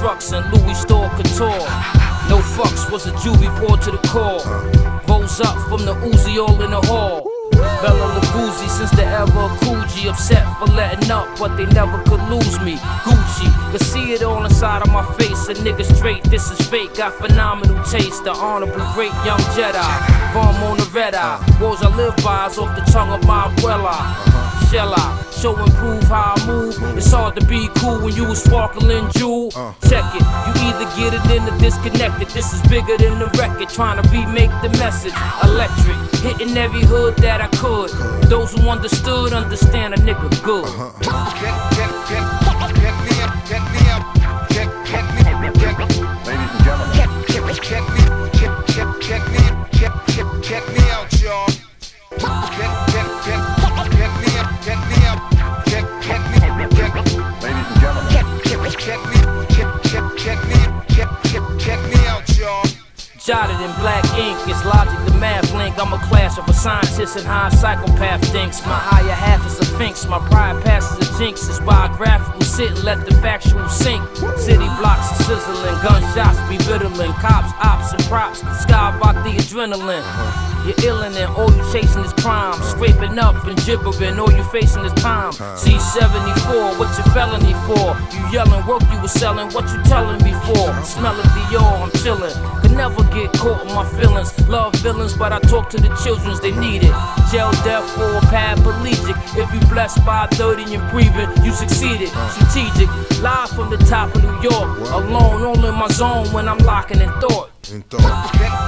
trucks and Louis store couture. No fucks was a juvie poured to the core. Rose up from the Uzi all in the hall. Bella Lugosi since the era of Coogee. Upset for letting up, but they never could lose me. Gucci, could see it all inside of my face. A nigga straight, this is fake. Got phenomenal taste. The honorable great young Jedi. Farm on the red eye. Woes I live by is off the tongue of my umbrella. Shall I show and prove how I move? It's hard to be cool when you a sparkling jewel. Check it, you either get it in or disconnect it. This is bigger than the record, trying to remake the message. Electric, hitting every hood that I could. Those who understood, understand a nigga good. Ladies and gentlemen, check me out, y'all. ladies and gentlemen, Check me out, y'all. Jotted in black ink, it's logic, the math link. I'm a clash of a scientist and how a psychopath thinks. My higher half is a sphinx, my pride passes a jinx. It's biographical, sit and let the factual sink. City blocks are sizzling, gunshots be riddling. Cops, ops, and props, skyrocket the adrenaline. You're illin' and all you chasing is crime. Scraping up and gibbering, all you facing is time. C74, what you felony for? You yelling, work you was selling, what you telling me for? Smell of Dior, I'm chillin'. Could never get caught in my feelings. Love villains, but I talk to the childrens, they need it. Jail, death, or paraplegic. If you blessed by 30 and breathing, you succeeded. Strategic, live from the top of New York. Alone, all in my zone when I'm locking in thought.